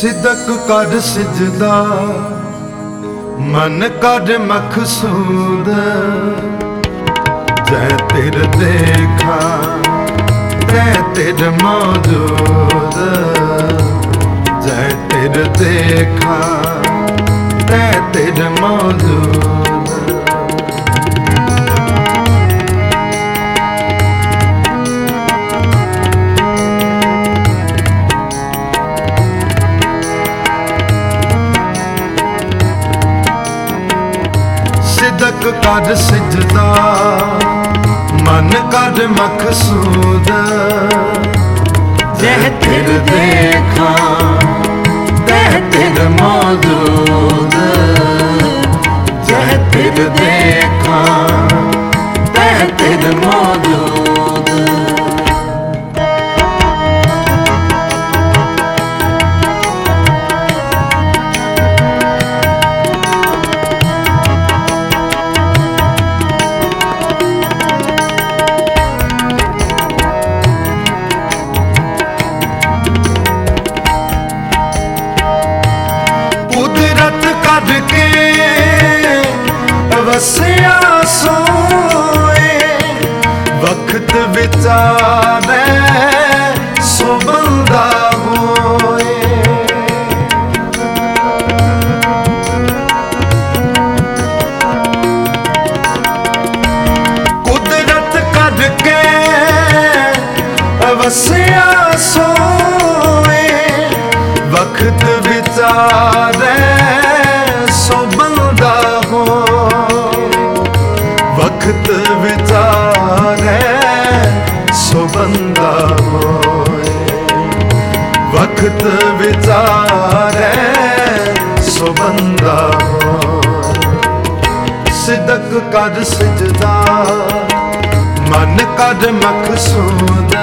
सिदक कर सिजदा मन कर मकसूद, जै तिर देखा तै तिर मौजूद, जै तिर देखा तै तिर मौजूद। सिदक कर सिजदा मन कर मकसूद, जै तिर देखा तै तिर मौजूद, जै तिर देखा तै तिर मौजूद। वसिया सोए वक्त विचारे सो बंदा होए, कुदरत करके वसिया सोए वक्त विचारे सो बंदा हो, वक्त विचारे सो बंदा होए, वक्त विचारे सो बंदा होए। सिदक कर सिजदा मन कर मकसूद,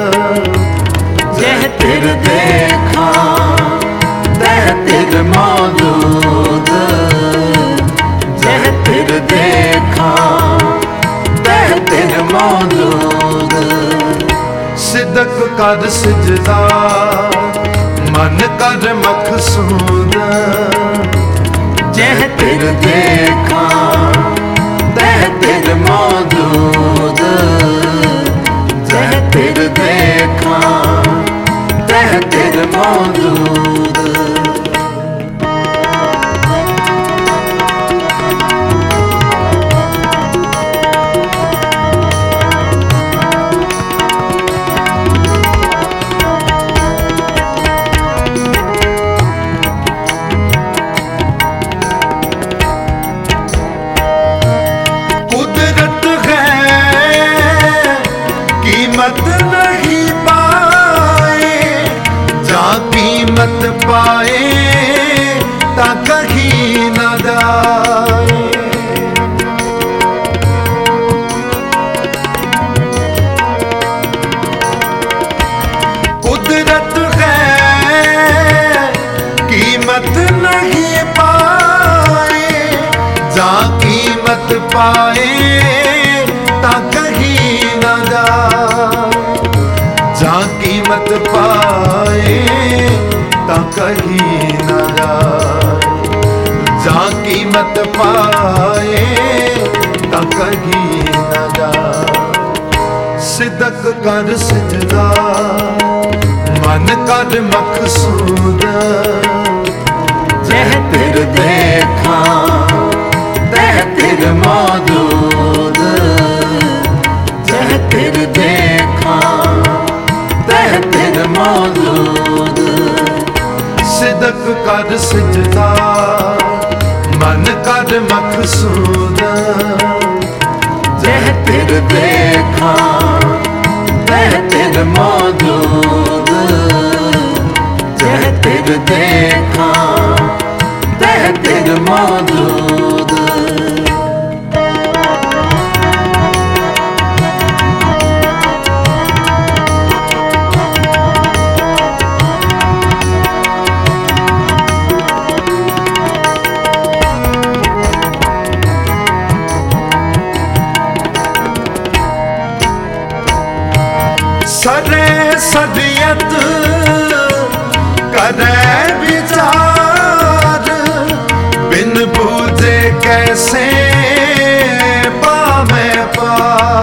जै तिर देखा तै तिर मौजूद, जै तिर देखा तै तिर मौजूद। सिदक कर सिजदा मन कर मकसूद, जै तिर देखा तै तिर मौजूद, जै तिर देखा तै तिर मौजूद। कीमत नहीं पाए जा कीमत पाए ता कहीं न जाए, कुदरत है कीमत नहीं पाए जा कीमत पाए ता कहीं न जाए, जा कीमत पाए ता कहीं न जाए, जा कीमत पाए ता कहीं न जाए। सिदक कर सिजदा मन कर मकसूद, जै तिर देखा तै तिर मौजूद, जै तिर देखा तै तिर मौजूद। सिदक कर सिजदा मन कर मकसूद, जै तिर देखा तै तिर मौजूद, जै तिर देखा तै तिर मौजूद। सरे सदियत करे भी कैसे पावे पा।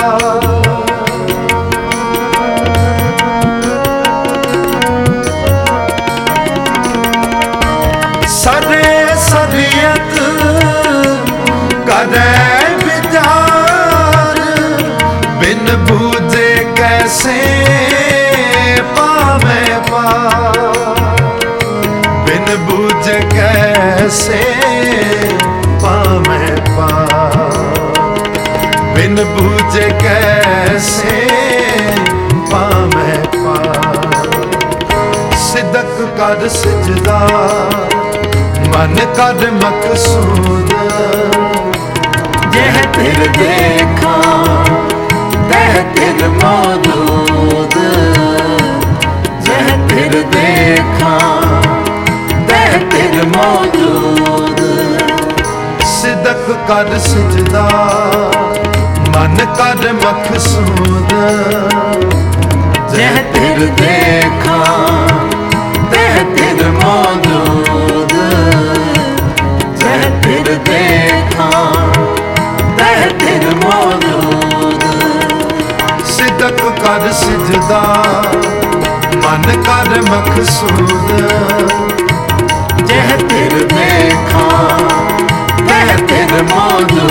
सरे सरियत करे विचार, बिन बूझे कैसे पावे पार, बिन बूझे कैसे पावे पार, बिन बूझे कैसे पावे पार। सिदक कर सिजदा मन कर मकसूद, जह तिर देखा तह तिर मौजूद, जह तिर देखा तह तिर मौजूद। सिदक कर सिजदा मन कर मकसूद, जह तिर देखा तह तिर मौजूद, जह तिर देखा तह तिर मौजूद। सिदक कर सिजदा मन कर मकसूद, जह तिर देखा तह तिर मौजूद,